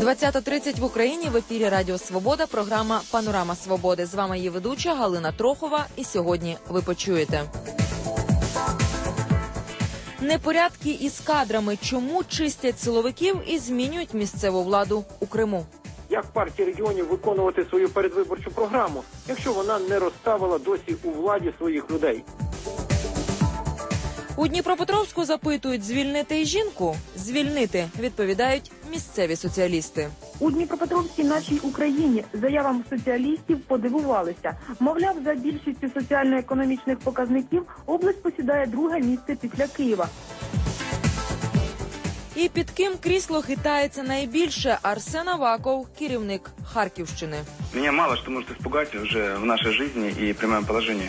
20:30 в Україні. В ефірі Радіо Свобода, програма «Панорама Свободи». З вами її ведуча Галина Трохова. І сьогодні ви почуєте. Непорядки із кадрами. Чому чистять силовиків і змінюють місцеву владу у Криму? Як партія регіонів виконувати свою передвиборчу програму, якщо вона не розставила досі у владі своїх людей? У Дніпропетровську запитують, звільнити і жінку? Звільнити, відповідають місцеві соціалісти. У Дніпропетровській нашій Україні заявам соціалістів подивувалися. Мовляв, за більшістю соціально-економічних показників область посідає друге місце після Києва. І під ким крісло хитається найбільше? Арсен Аваков, керівник Харківщини. Меня мало что может испугать уже в нашей жизни и при моем положении.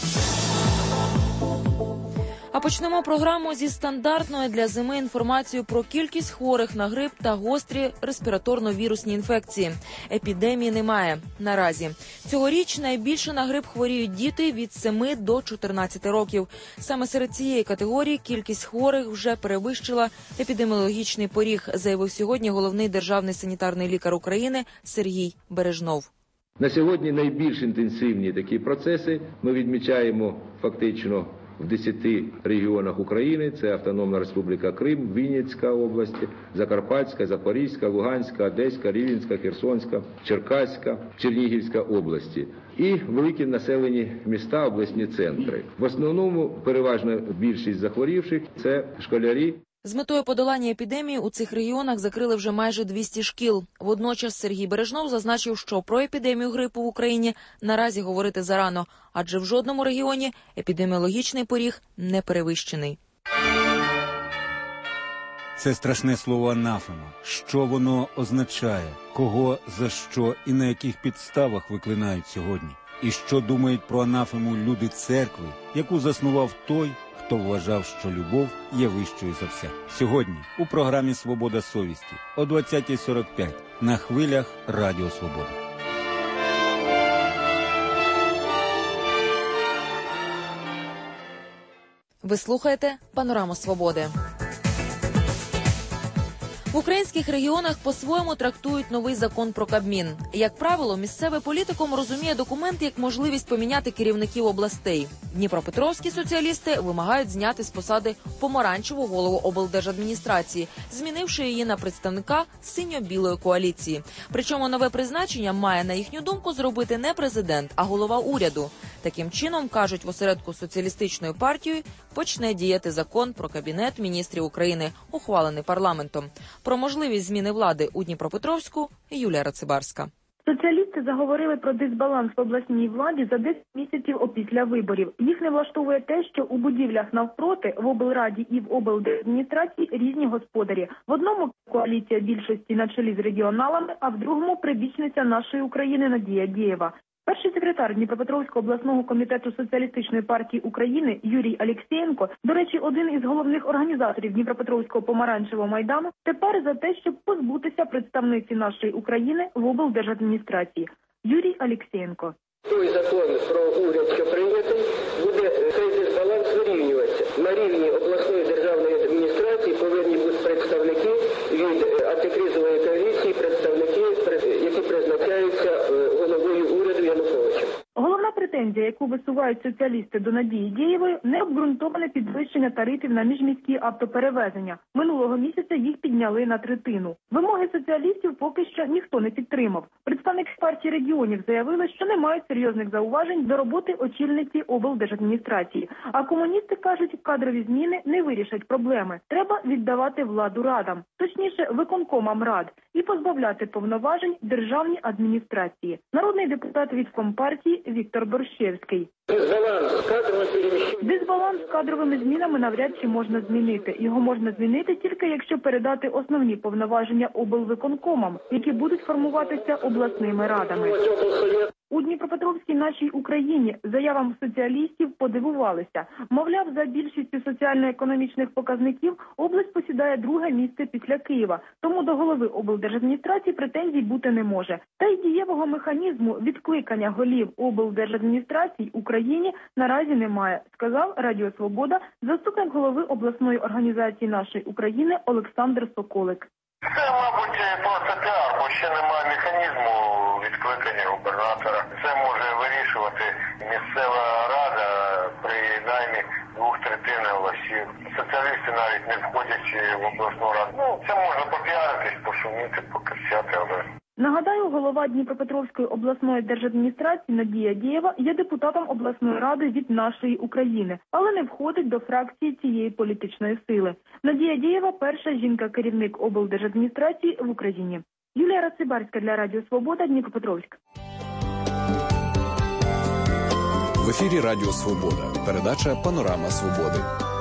А почнемо програму зі стандартної для зими інформацією про кількість хворих на грип та гострі респіраторно-вірусні інфекції. Епідемії немає наразі. Цьогоріч найбільше на грип хворіють діти від 7 до 14 років. Саме серед цієї категорії кількість хворих вже перевищила епідеміологічний поріг, заявив сьогодні головний державний санітарний лікар України Сергій Бережнов. На сьогодні найбільш інтенсивні такі процеси ми відмічаємо фактично в 10 регіонах України. Це Автономна Республіка Крим, Вінницька область, Закарпатська, Запорізька, Луганська, Одеська, Рівненська, Херсонська, Черкаська, Чернігівська області. І великі населені міста, обласні центри. В основному переважна більшість захворівших – це школярі. З метою подолання епідемії у цих регіонах закрили вже майже 200 шкіл. Водночас Сергій Бережнов зазначив, що про епідемію грипу в Україні наразі говорити зарано, адже в жодному регіоні епідеміологічний поріг не перевищений. Це страшне слово анафема. Що воно означає? Кого, за що і на яких підставах виклинають сьогодні? І що думають про анафему люди церкви, яку заснував той, хто вважав, що любов є вищою за все. Сьогодні у програмі «Свобода совісті» о 20:45 на хвилях Радіо Свобода. Ви слухаєте «Панораму Свободи». В українських регіонах по-своєму трактують новий закон про Кабмін. Як правило, місцевий політикум розуміє документ як можливість поміняти керівників областей. Дніпропетровські соціалісти вимагають зняти з посади помаранчеву голову облдержадміністрації, змінивши її на представника синьо-білої коаліції. Причому нове призначення має, на їхню думку, зробити не президент, а голова уряду. Таким чином, кажуть в осередку соціалістичної партії, почне діяти закон про Кабінет міністрів України, ухвалений парламентом. Про можливість зміни влади у Дніпропетровську Юлія Рацибарська. Соціалісти заговорили про дисбаланс в обласній владі за 10 місяців опісля виборів. Їх не влаштовує те, що у будівлях навпроти, в облраді і в облдержадміністрації різні господарі. В одному коаліція більшості на чолі з регіоналами, а в другому прибічниця нашої України Надія Дєєва. Перший секретар Дніпропетровського обласного комітету Соціалістичної партії України Юрій Алєксєєнко, до речі, один із головних організаторів Дніпропетровського помаранчевого майдану, тепер за те, щоб позбутися представниці нашої України в облдержадміністрації. Юрій Алєксєєнко. Той закон про уряд, що прийнятий, буде цей дисбаланс вирівнюватися. На рівні обласної державної адміністрації повинні бути представники від антикризової коаліції, представники, які призначаються головою уряду Януковичем. Головна претензія, яку висувають соціалісти до Надії Дєєвої, необґрунтоване підвищення тарифів на міжміські автоперевезення. Минулого місяця їх підняли на третину. Вимоги соціалістів поки що ніхто не підтримав. Представники партії регіонів заявили, що не мають серйозних зауважень до роботи очільниці облдержадміністрації. А комуністи кажуть, кадрові зміни не вирішать проблеми. Треба віддавати владу радам, точніше виконкомам рад, і позбавляти повноважень державній адміністрації. Народний депутат від Компартії Віктор Борщевський. Дисбаланс з кадровими змінами навряд чи можна змінити. Його можна змінити тільки якщо передати основні повноваження облвиконкомам, які будуть формуватися обласними радами. У Дніпропетровській нашій Україні заявам соціалістів подивувалися. Мовляв, за більшістю соціально-економічних показників область посідає друге місце після Києва, тому до голови облдержадміністрації претензій бути не може. Та й дієвого механізму відкликання голів облдержадміністрацій Україні наразі немає, сказав Радіо Свобода заступник голови обласної організації нашої України Олександр Соколик. Це, мабуть, просто піар. ще немає механізму відкликання губернатора. Це може вирішувати місцева рада при наймі 2/3 голосів. Соціалісти навіть не входячи в обласну раду. Це можна попіаритись, пошуміти, покричати, але... Нагадаю, голова Дніпропетровської обласної держадміністрації Надія Дєєва є депутатом обласної ради від «Нашої України», але не входить до фракції цієї політичної сили. Надія Дєєва – перша жінка-керівник облдержадміністрації в Україні. Юлія Рацибарська для Радіо Свобода, Дніпропетровськ. В ефірі Радіо Свобода. Передача «Панорама Свободи».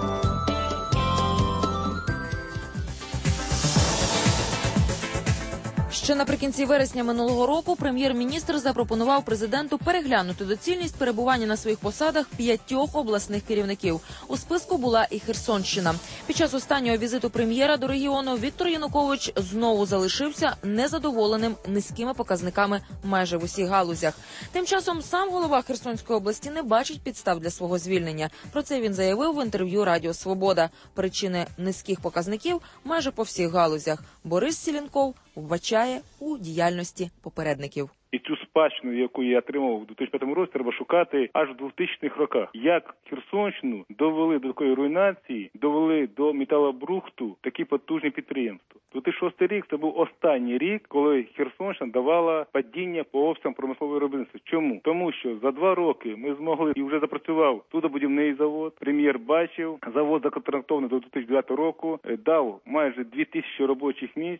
Ще наприкінці вересня минулого року прем'єр-міністр запропонував президенту переглянути доцільність перебування на своїх посадах 5 обласних керівників. У списку була і Херсонщина. Під час останнього візиту прем'єра до регіону Віктор Янукович знову залишився незадоволеним низькими показниками майже в усіх галузях. Тим часом сам голова Херсонської області не бачить підстав для свого звільнення. Про це він заявив в інтерв'ю Радіо Свобода. Причини низьких показників майже по всіх галузях. Борис Сілінков вбачає у діяльності попередників. І цю спадщину, яку я отримав у 2005 році, треба шукати аж в 2000-х роках. Як Херсонщину довели до такої руйнації, довели до металобрухту такі потужні підприємства. 2006 рік – це був останній рік, коли Херсонщина давала падіння по обсягам промислового виробництва. Чому? Тому що за 2 роки ми змогли, і вже запрацював суднобудівний завод, прем'єр бачив, завод законтрактований до 2009 року, дав майже 2000 робочих місць.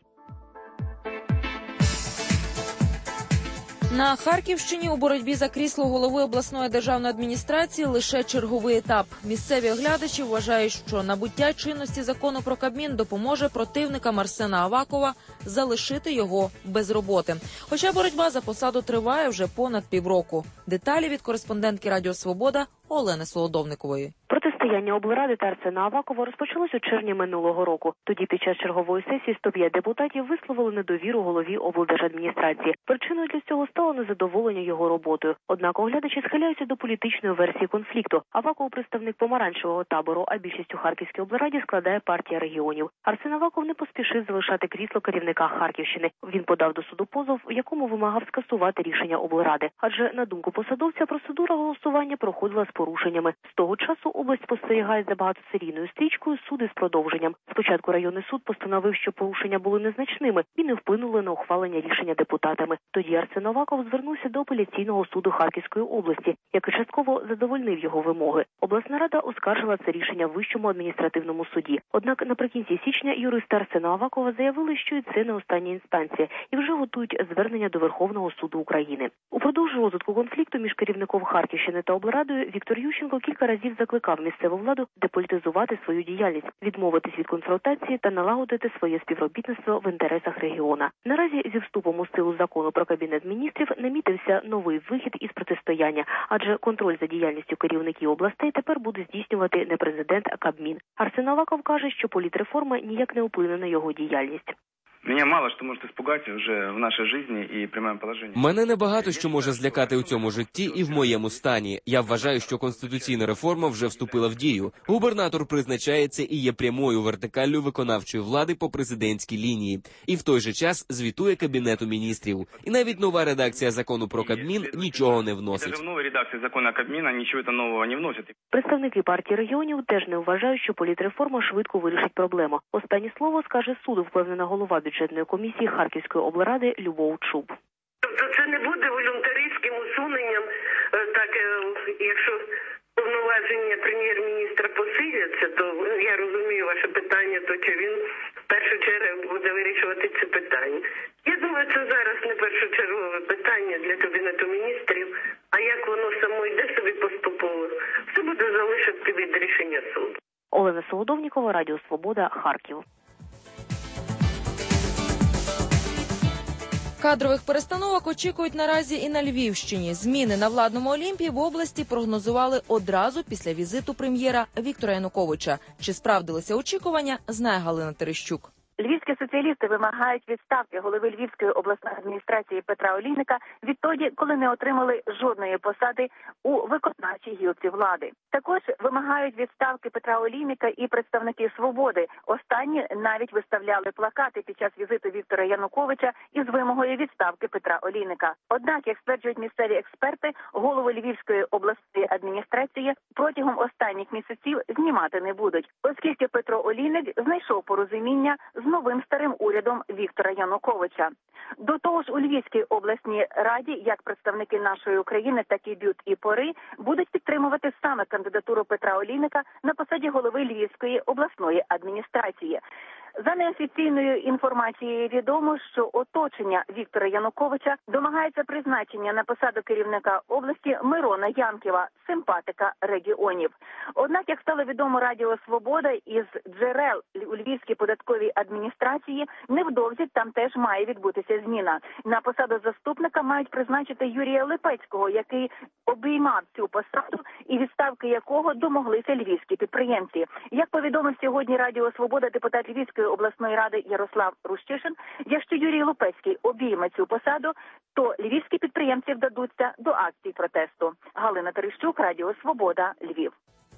На Харківщині у боротьбі за крісло голови обласної державної адміністрації лише черговий етап. Місцеві оглядачі вважають, що набуття чинності закону про Кабмін допоможе противникам Арсена Авакова залишити його без роботи. Хоча боротьба за посаду триває вже понад півроку. Деталі від кореспондентки Радіо Свобода Олени Солодовникової. Протистояння облради та Арсена Авакова розпочалось у червні минулого року. Тоді під час чергової сесії 105 депутатів висловили недовіру голові облдержадміністрації. Причиною для цього стало незадоволення його роботою. Однак оглядачі схиляються до політичної версії конфлікту. Аваков – представник помаранчевого табору, а більшість у Харківській облраді складає партія регіонів. Арсен Аваков не поспішив залишати крісло керівника Харківщини. Він подав до суду позов, в якому вимагав скасувати рішення облради. Адже, на думку посадовця, процедура голосування проходила з порушеннями. З того часу область спостерігає за багатосерійною стрічкою суди з продовженням. Спочатку районний суд постановив, що порушення були незначними і не вплинули на ухвалення рішення депутатами. Тоді Арсен Аваков звернувся до апеляційного суду Харківської області, який частково задовольнив його вимоги. Обласна рада оскаржила це рішення в Вищому адміністративному суді. Однак наприкінці січня юристи Арсена Авакова заявили, що і це не остання інстанція, і вже готують звернення до Верховного суду України. Упродовж розвитку конфлікту між керівником Харківщини та облрадою Віктор Ющенко кілька разів закликав місцеву владу деполітизувати свою діяльність, відмовитись від конфронтації та налагодити своє співробітництво в інтересах регіона. Наразі зі вступом у силу закону про Кабінет міністрів намітився новий вихід із протистояння, адже контроль за діяльністю керівників областей тепер буде здійснювати не президент, а Кабмін. Арсен Аваков каже, що політреформа ніяк не вплине на його діяльність. Меня мало что может испугать уже в нашей жизни и при моем положении. Мене небагато що може злякати у цьому житті і в моєму стані. Я вважаю, що конституційна реформа вже вступила в дію. Губернатор призначається і є прямою вертикаллю виконавчої влади по президентській лінії. І в той же час звітує Кабінету міністрів. І навіть нова редакція закону про Кабмін нічого не вносить. Даже в новой редакции закона Кабмина ничего это нового не вносит. Представники партії регіонів теж не вважають, що політреформа швидко вирішить проблему. Останнє слово скаже суду, впевнена голова бюджетної комісії Харківської облради Любов Чуб. Тобто це не буде волюнтаристським усуненням, так, якщо повноваження прем'єр-міністра посиляться, то я розумію ваше питання, то чи він в першу чергу буде вирішувати це питання. Я думаю, це зараз не першочергове питання для Кабінету міністрів, а як воно само йде собі поступово, все буде залишити від рішення суду. Олена Солодовнікова, Радіо Свобода, Харків. Кадрових перестановок очікують наразі і на Львівщині. Зміни на владному Олімпі в області прогнозували одразу після візиту прем'єра Віктора Януковича. Чи справдилися очікування, знає Галина Терещук. Львівські соціалісти вимагають відставки голови Львівської обласної адміністрації Петра Олійника відтоді, коли не отримали жодної посади у виконавчій гілці влади. Також вимагають відставки Петра Олійника і представники «Свободи». Останні навіть виставляли плакати під час візиту Віктора Януковича із вимогою відставки Петра Олійника. Однак, як стверджують місцеві експерти, голову Львівської обласної адміністрації протягом останніх місяців знімати не будуть, оскільки Петро Олійник знайшов порозуміння з новим старим урядом Віктора Януковича. До того ж, у Львівській обласній раді, як представники нашої України, так і БЮТ і ПОРИ, будуть підтримувати саме кандидатуру Петра Олійника на посаді голови Львівської обласної адміністрації. За неофіційною інформацією відомо, що оточення Віктора Януковича домагається призначення на посаду керівника області Мирона Янківа, симпатика регіонів. Однак, як стало відомо Радіо Свобода, із джерел у Львівській податковій адміністрації, невдовзі там теж має відбутися зміна. На посаду заступника мають призначити Юрія Липецького, який обіймав цю посаду і відставки якого домоглися львівські підприємці. Як повідомив сьогодні Радіо Свобода депутат Львівської обласної ради Ярослав Рущишин, якщо Юрій Липецький обійме цю посаду, то львівські підприємці вдадуться до акцій протесту. Галина Терещук, Радіо Свобода, Львів.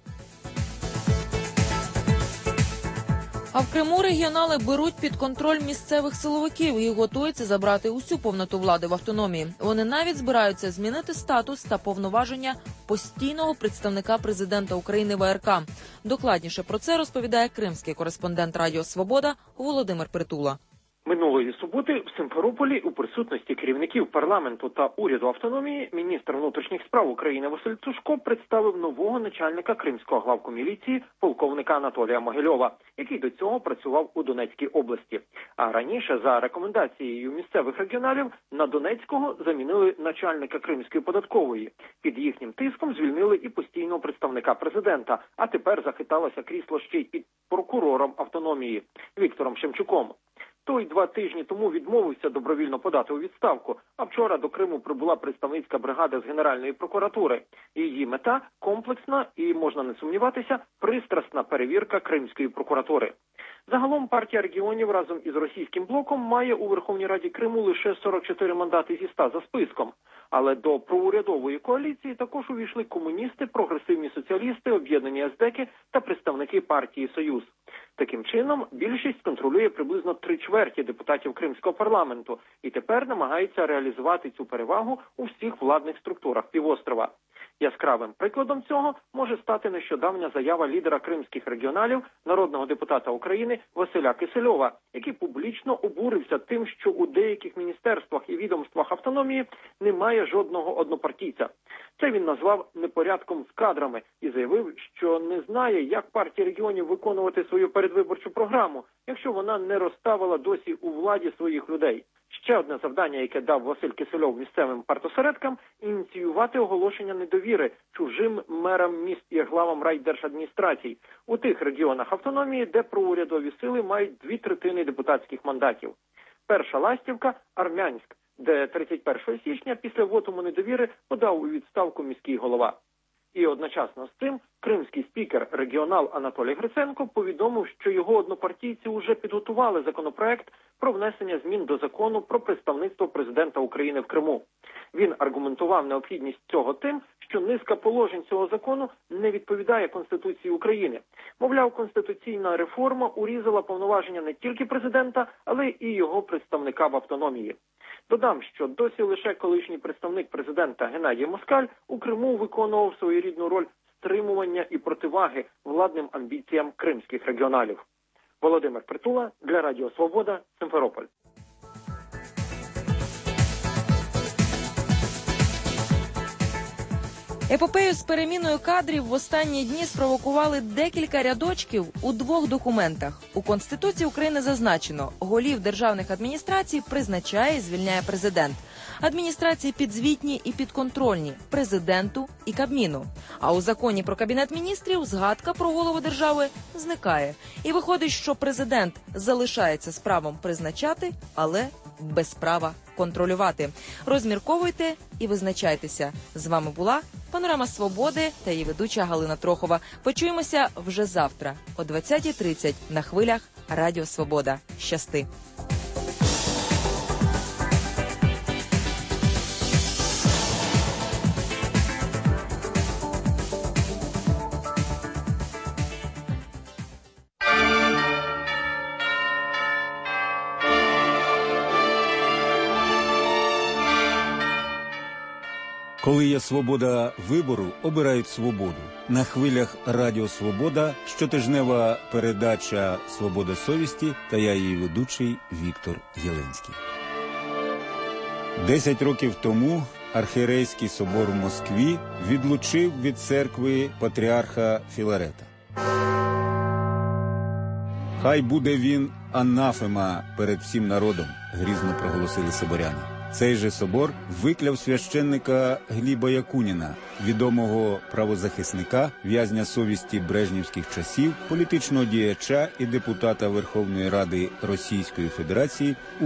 А в Криму регіонали беруть під контроль місцевих силовиків і готуються забрати усю повноту влади в автономії. Вони навіть збираються змінити статус та повноваження постійного представника президента України в АРК. Докладніше про це розповідає кримський кореспондент Радіо Свобода Володимир Притула. Минулої суботи в Симферополі у присутності керівників парламенту та уряду автономії міністр внутрішніх справ України Василь Цушко представив нового начальника Кримського главку міліції полковника Анатолія Могильова, який до цього працював у Донецькій області. А раніше, за рекомендацією місцевих регіоналів, на Донецького замінили начальника Кримської податкової. Під їхнім тиском звільнили і постійного представника президента, а тепер захиталося крісло ще й під прокурором автономії Віктором Шемчуком. Той 2 тижні тому відмовився добровільно подати у відставку, а вчора до Криму прибула представницька бригада з Генеральної прокуратури. Її мета – комплексна і, можна не сумніватися, пристрасна перевірка Кримської прокуратури. Загалом партія регіонів разом із російським блоком має у Верховній Раді Криму лише 44 мандати зі 100 за списком. Але до проурядової коаліції також увійшли комуністи, прогресивні соціалісти, об'єднані ездеки та представники партії «Союз». Таким чином, більшість контролює приблизно 3/4 депутатів Кримського парламенту і тепер намагається реалізувати цю перевагу у всіх владних структурах півострова. Яскравим прикладом цього може стати нещодавня заява лідера кримських регіоналів, народного депутата України Василя Кисельова, який публічно обурився тим, що у деяких міністерствах і відомствах автономії немає жодного однопартійця. Це він назвав непорядком з кадрами і заявив, що не знає, як партія регіонів виконувати свою передвиборчу програму, якщо вона не розставила досі у владі своїх людей. Ще одне завдання, яке дав Василь Кисельов місцевим партосередкам – ініціювати оголошення недовіри чужим мерам міст і главам райдержадміністрацій у тих регіонах автономії, де проурядові сили мають 2/3 депутатських мандатів. Перша ластівка – Армянськ, де 31 січня після вотуму недовіри подав у відставку міський голова. І одночасно з цим кримський спікер, регіонал Анатолій Гриценко, повідомив, що його однопартійці вже підготували законопроект про внесення змін до закону про представництво президента України в Криму. Він аргументував необхідність цього тим, що низка положень цього закону не відповідає Конституції України. Мовляв, конституційна реформа урізала повноваження не тільки президента, але і його представника в автономії. Додам, що досі лише колишній представник президента Геннадій Москаль у Криму виконував своєрідну роль стримування і противаги владним амбіціям кримських регіоналів. Володимир Притула для Радіо Свобода, Симферополь. Епопею з переміною кадрів в останні дні спровокували декілька рядочків у 2 документах. У Конституції України зазначено, голів державних адміністрацій призначає і звільняє президент. Адміністрації підзвітні і підконтрольні – президенту і Кабміну. А у законі про Кабінет міністрів згадка про голову держави зникає. І виходить, що президент залишається з правом призначати, але без права контролювати. Розмірковуйте і визначайтеся. З вами була Панорама Свободи та її ведуча Галина Трохова. Почуємося вже завтра о 20:30 на хвилях Радіо Свобода. Щасти! Коли є свобода вибору, обирають свободу. На хвилях Радіо Свобода щотижнева передача «Свобода совісті» та я її ведучий Віктор Єленський. 10 років тому Архієрейський собор в Москві відлучив від церкви патріарха Філарета. «Хай буде він анафема перед всім народом», – грізно проголосили соборяни. Цей же собор викляв священника Гліба Якуніна, відомого правозахисника, в'язня совісті брежнівських часів, політичного діяча і депутата Верховної Ради Російської Федерації у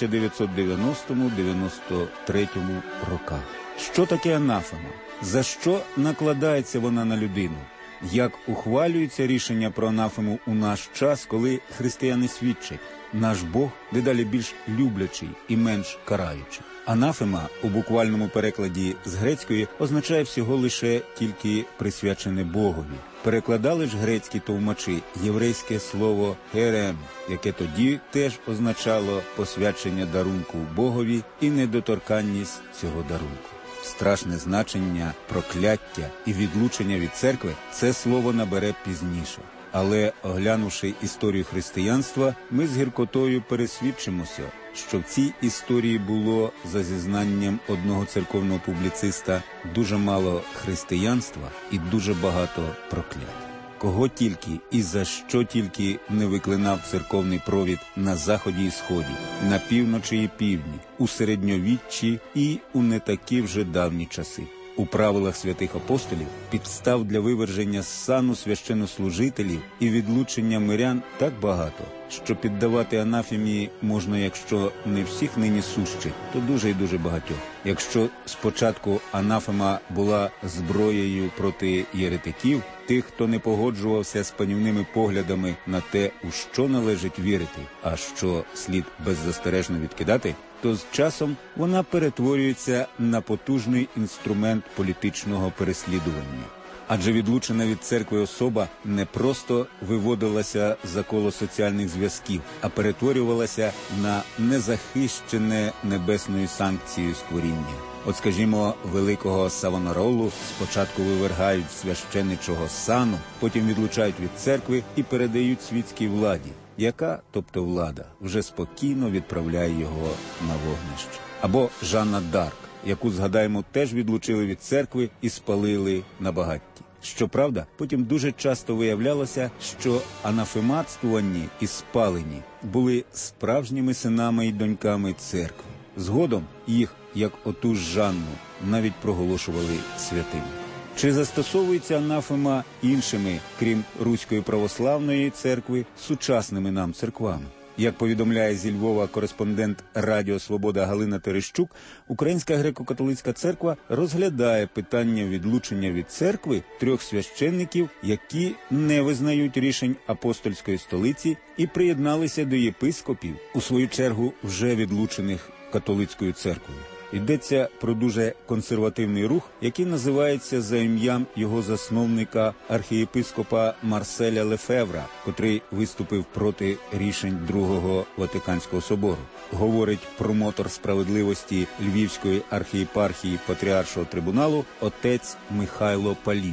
1990-93 роках. Що таке анафема? За що накладається вона на людину? Як ухвалюється рішення про анафему у наш час, коли християни свідчать: наш Бог дедалі більш люблячий і менш караючий. Анафема у буквальному перекладі з грецької означає всього лише тільки присвячене Богові. Перекладали ж грецькі товмачі єврейське слово «херем», яке тоді теж означало посвячення дарунку Богові і недоторканність цього дарунку. Страшне значення прокляття і відлучення від церкви це слово набере пізніше. Але, оглянувши історію християнства, ми з гіркотою пересвідчимося, що в цій історії було, за зізнанням одного церковного публіциста, дуже мало християнства і дуже багато проклять. Кого тільки і за що тільки не виклинав церковний провід на Заході і Сході, на півночі і півдні, у середньовіччі і у не такі вже давні часи. У правилах святих апостолів підстав для виверження з сану священнослужителів і відлучення мирян так багато, що піддавати анафемії можна, якщо не всіх нині сущих, то дуже і дуже багатьох. Якщо спочатку анафема була зброєю проти єретиків, тих, хто не погоджувався з панівними поглядами на те, у що належить вірити, а що слід беззастережно відкидати, то з часом вона перетворюється на потужний інструмент політичного переслідування. Адже відлучена від церкви особа не просто виводилася за коло соціальних зв'язків, а перетворювалася на незахищене небесною санкцією створіння. От, скажімо, великого Савонаролу спочатку вивергають з священичого сану, потім відлучають від церкви і передають світській владі, яка, тобто влада, вже спокійно відправляє його на вогнище. Або Жанна Дарк, яку, згадаємо, теж відлучили від церкви і спалили на багатті. Щоправда, потім дуже часто виявлялося, що анафематствувані і спалені були справжніми синами і доньками церкви. Згодом їх, як оту ж Жанну, навіть проголошували святими. Чи застосовується анафема іншими, крім Руської православної церкви, сучасними нам церквами? Як повідомляє зі Львова кореспондент Радіо Свобода Галина Терещук, Українська греко-католицька церква розглядає питання відлучення від церкви 3 священників, які не визнають рішень апостольської столиці і приєдналися до єпископів, у свою чергу вже відлучених католицькою церквою. Йдеться про дуже консервативний рух, який називається за ім'ям його засновника архієпископа Марселя Лефевра, котрий виступив проти рішень Другого Ватиканського собору. Говорить промотор справедливості Львівської архієпархії Патріаршого трибуналу отець Михайло Палій.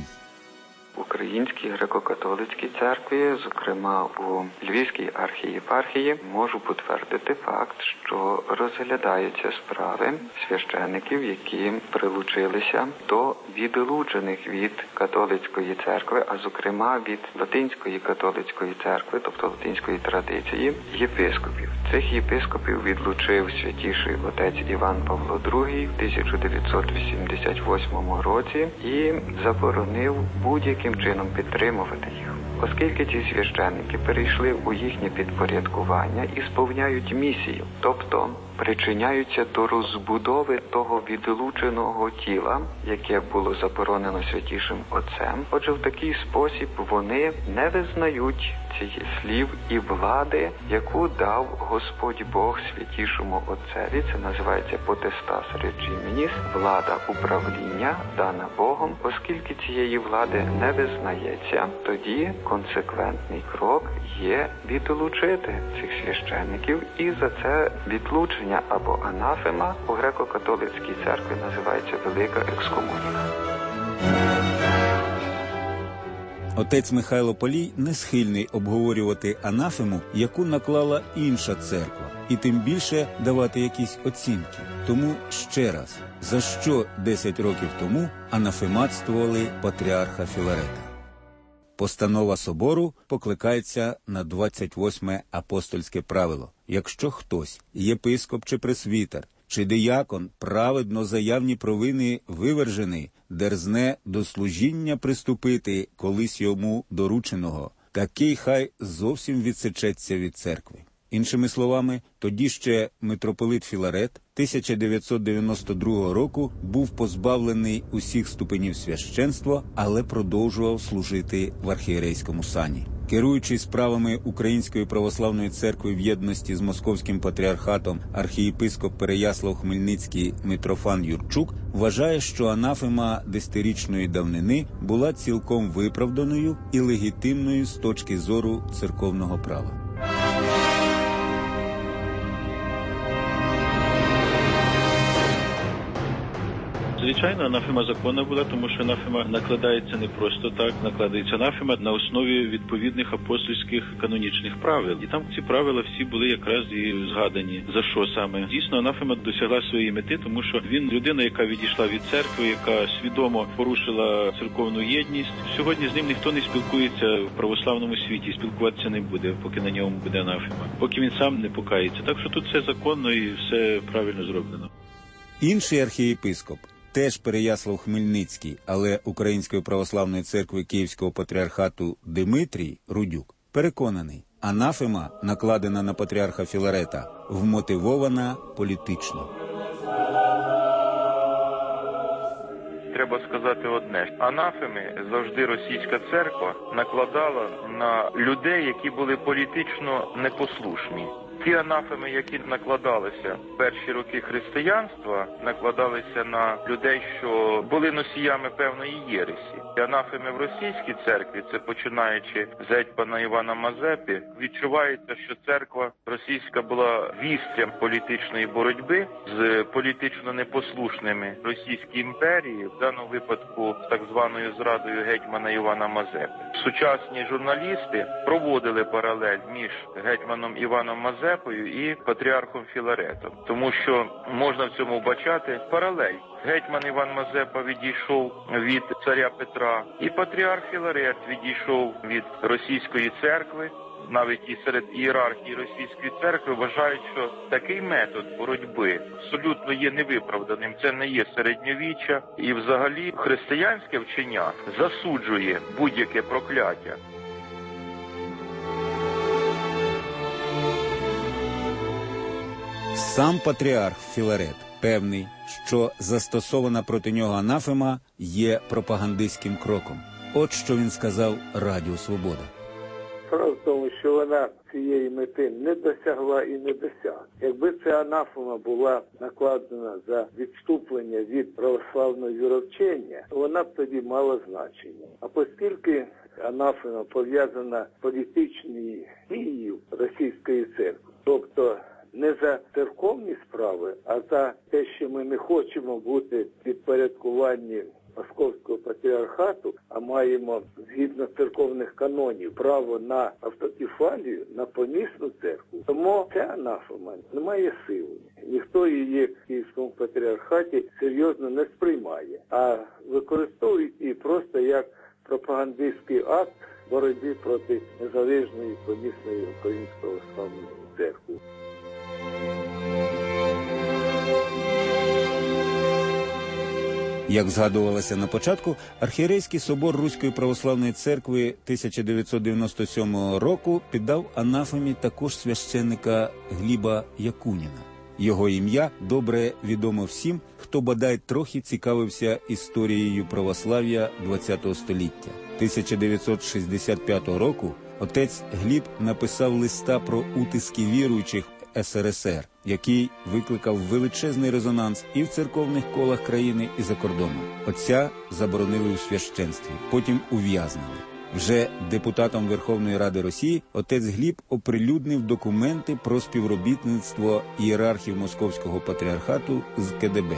В Українській греко-католицькій церкві, зокрема у Львівській архієпархії, можу підтвердити факт, що розглядаються справи священиків, які прилучилися до відлучених від католицької церкви, а зокрема від латинської католицької церкви, тобто латинської традиції, єпископів. Цих єпископів відлучив святіший отець Іван Павло II в 1988 році і заборонив будь-яким чином підтримувати їх. Оскільки ці священники перейшли у їхнє підпорядкування і сповняють місію, тобто причиняються до розбудови того відлученого тіла, яке було заборонено Святішим Отцем. Отже, в такий спосіб вони не визнають цих слів і влади, яку дав Господь Бог Святішому Отцеві. Це називається potestas regimenis, влада управління, дана Богом. Оскільки цієї влади не визнається, тоді консеквентний крок є відлучити цих священників, і за це відлучення або анафема у греко-католицькій церкві називається велика екскомунія. Отець Михайло Полій не схильний обговорювати анафему, яку наклала інша церква, і тим більше давати якісь оцінки. Тому ще раз, за що 10 років тому анафематствували патріарха Філарета? Постанова собору покликається на 28-ме апостольське правило. Якщо хтось, єпископ чи пресвітер, чи диякон, праведно заявні провини вивержений, дерзне до служіння приступити колись йому дорученого, такий хай зовсім відсечеться від церкви. Іншими словами, тоді ще митрополит Філарет 1992 року був позбавлений усіх ступенів священства, але продовжував служити в архієрейському сані. Керуючий справами Української православної церкви в єдності з Московським патріархатом архієпископ Переяслав-Хмельницький Митрофан Юрчук вважає, що анафема 10-річної давнини була цілком виправданою і легітимною з точки зору церковного права. Звичайно, анафема законна була, тому що анафема накладається не просто так, накладається анафема на основі відповідних апостольських канонічних правил. І там ці правила всі були якраз і згадані. За що саме? Дійсно, анафема досягла своєї мети, тому що він людина, яка відійшла від церкви, яка свідомо порушила церковну єдність. Сьогодні з ним ніхто не спілкується в православному світі, спілкуватися не буде, поки на ньому буде анафема, поки він сам не покається. Так що тут все законно і все правильно зроблено. Інший архієпископ, теж Переяслав-Хмельницький, але Української православної церкви Київського патріархату Димитрій Рудюк, переконаний, анафема, накладена на патріарха Філарета, вмотивована політично. Треба сказати одне. Анафеми завжди російська церква накладала на людей, які були політично непослушні. Ті анафеми, які накладалися в перші роки християнства, накладалися на людей, що були носіями певної єресі. Анафеми в російській церкві, це починаючи з гетьмана Івана Мазепи, відчувається, що церква російська була вістрям політичної боротьби з політично непослушними Російській імперії, в даному випадку з так званою зрадою гетьмана Івана Мазепи. Сучасні журналісти проводили паралель між гетьманом Іваном Мазепою і патріархом Філаретом, тому що можна в цьому бачати паралель. Гетьман Іван Мазепа відійшов від царя Петра, і патріарх Філарет відійшов від російської церкви. Навіть і серед ієрархії російської церкви вважають, що такий метод боротьби абсолютно є невиправданим. Це не є середньовіччя. І взагалі християнське вчення засуджує будь-яке прокляття. Сам патріарх Філарет певний, що застосована проти нього анафема є пропагандистським кроком. От що він сказав Радіо Свобода. Справа в тому, що вона цієї мети не досягла і не досягла. Якби ця анафема була накладена за відступлення від православного віровчення, вона б тоді мала значення. А оскільки анафема пов'язана з політичною дією російської церкви, тобто не за церковні справи, а за те, що ми не хочемо бути підпорядковані Московського патріархату, а маємо, згідно церковних канонів, право на автокефалію, на помісну церкву, тому ця анафема не має сили. Ніхто її в Київському патріархаті серйозно не сприймає, а використовують її просто як пропагандистський акт боротьби проти незалежної помісної Української православної церкви. Як згадувалося на початку, архієрейський собор Руської православної церкви 1997 року піддав анафемі також священника Гліба Якуніна. Його ім'я добре відомо всім, хто бодай трохи цікавився історією православ'я ХХ століття. 1965 року отець Гліб написав листа про утиски віруючих СРСР, який викликав величезний резонанс і в церковних колах країни, і за кордоном. Отця заборонили у священстві, потім ув'язнили. Вже депутатом Верховної Ради Росії отець Гліб оприлюднив документи про співробітництво ієрархів Московського патріархату з КДБ.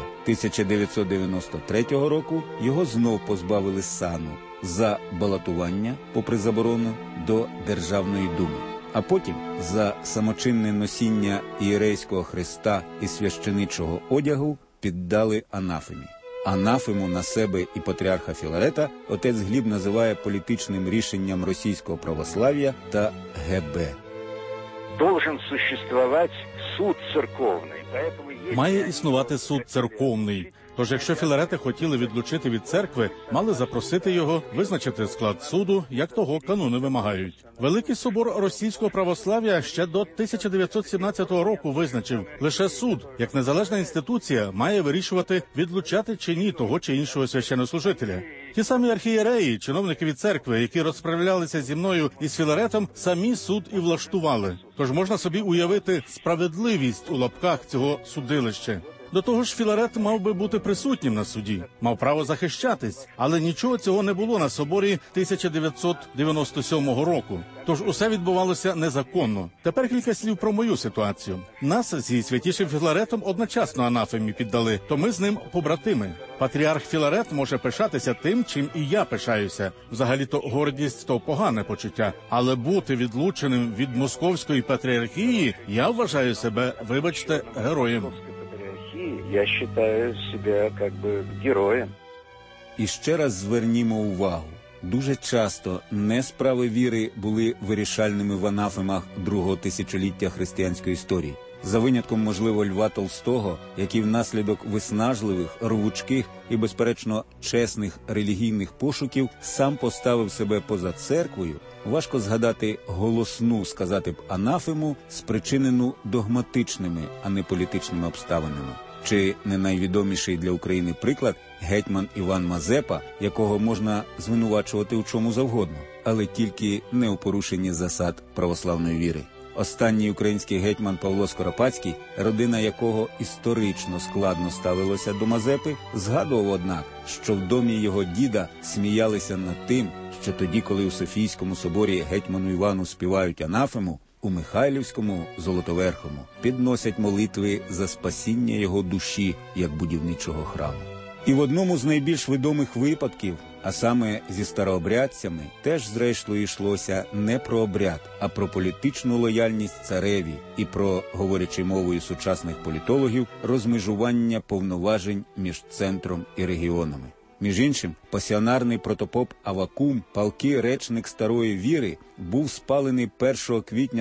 1993 року його знов позбавили сану за балотування, попри заборону, до Державної думи. А потім за самочинне носіння ієрейського хреста і священичого одягу піддали анафемі. Анафему на себе і патріарха Філарета отець Гліб називає політичним рішенням російського православ'я та ГБ. Должен существовать суд церковний. Має існувати суд церковний. Тож, якщо Філарета хотіли відлучити від церкви, мали запросити його, визначити склад суду, як того канони вимагають. Великий собор російського православ'я ще до 1917 року визначив, лише суд, як незалежна інституція, має вирішувати, відлучати чи ні того чи іншого священнослужителя. Ті самі архієреї, чиновники від церкви, які розправлялися зі мною і з Філаретом, самі суд і влаштували. Тож можна собі уявити справедливість у лапках цього судилища. До того ж, Філарет мав би бути присутнім на суді, мав право захищатись, але нічого цього не було на соборі 1997 року. Тож усе відбувалося незаконно. Тепер кілька слів про мою ситуацію. Нас зі святішим Філаретом одночасно анафемі піддали, то ми з ним побратими. Патріарх Філарет може пишатися тим, чим і я пишаюся. Взагалі-то гордість – то погане почуття. Але бути відлученим від московської патріархії я вважаю себе, вибачте, героєм. Я считаю себя как бы героем. І ще раз звернімо увагу. Дуже часто не справи віри були вирішальними в анафемах другого тисячоліття християнської історії. За винятком, можливо, Льва Толстого, який внаслідок виснажливих, рвучких і, безперечно, чесних релігійних пошуків сам поставив себе поза церквою, важко згадати голосну, сказати б, анафему, спричинену догматичними, а не політичними обставинами. Чи не найвідоміший для України приклад гетьман Іван Мазепа, якого можна звинувачувати у чому завгодно, але тільки не у порушенні засад православної віри. Останній український гетьман Павло Скоропадський, родина якого історично складно ставилося до Мазепи, згадував, однак, що в домі його діда сміялися над тим, що тоді, коли у Софійському соборі гетьману Івану співають анафему, у Михайлівському Золотоверхому підносять молитви за спасіння його душі, як будівничого храму. І в одному з найбільш відомих випадків, а саме зі старообрядцями, теж зрештою йшлося не про обряд, а про політичну лояльність цареві і про, говорячи мовою сучасних політологів, розмежування повноважень між центром і регіонами. Між іншим, пасіонарний протопоп Авакум, палкий речник старої віри, був спалений 1 квітня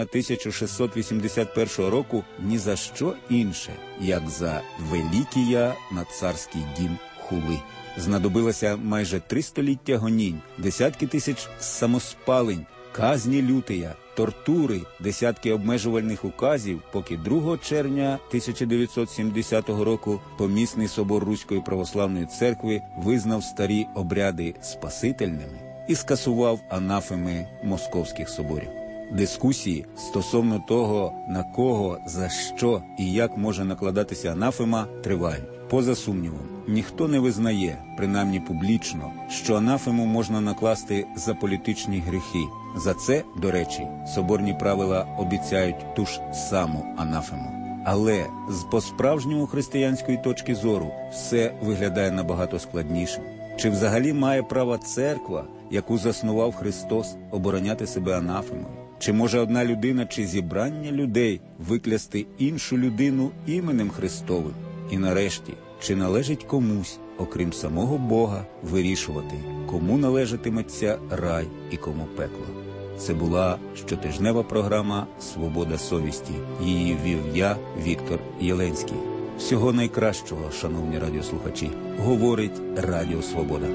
1681 року ні за що інше, як за великія на царський дім хули. Знадобилося майже 3 століття гонінь, десятки тисяч самоспалень, казні лютия, тортури, десятки обмежувальних указів, поки 2 червня 1970 року помісний собор Руської православної церкви визнав старі обряди спасительними і скасував анафеми московських соборів. Дискусії стосовно того, на кого, за що і як може накладатися анафема, тривають. Поза сумнівом, ніхто не визнає, принаймні публічно, що анафему можна накласти за політичні гріхи. За це, до речі, соборні правила обіцяють ту ж саму анафему. Але з по-справжньому християнської точки зору все виглядає набагато складнішим. Чи взагалі має право церква, яку заснував Христос, обороняти себе анафемою? Чи може одна людина чи зібрання людей виклясти іншу людину іменем Христовим? І нарешті, чи належить комусь, окрім самого Бога, вирішувати, кому належатиметься рай і кому пекло? Це була щотижнева програма «Свобода совісті». Її вів я, Віктор Єленський. Всього найкращого, шановні радіослухачі, говорить Радіо Свобода.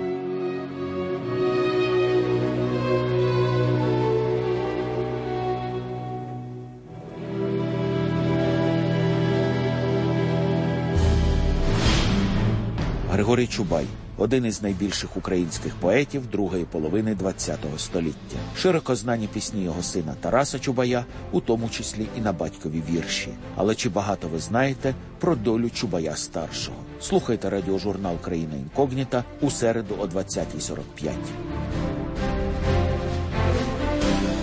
Григорій Чубай – один із найбільших українських поетів другої половини ХХ століття. Широко знані пісні його сина Тараса Чубая, у тому числі і на батькові вірші. Але чи багато ви знаєте про долю Чубая-старшого? Слухайте радіожурнал «Країна інкогніта» у середу о 20:45.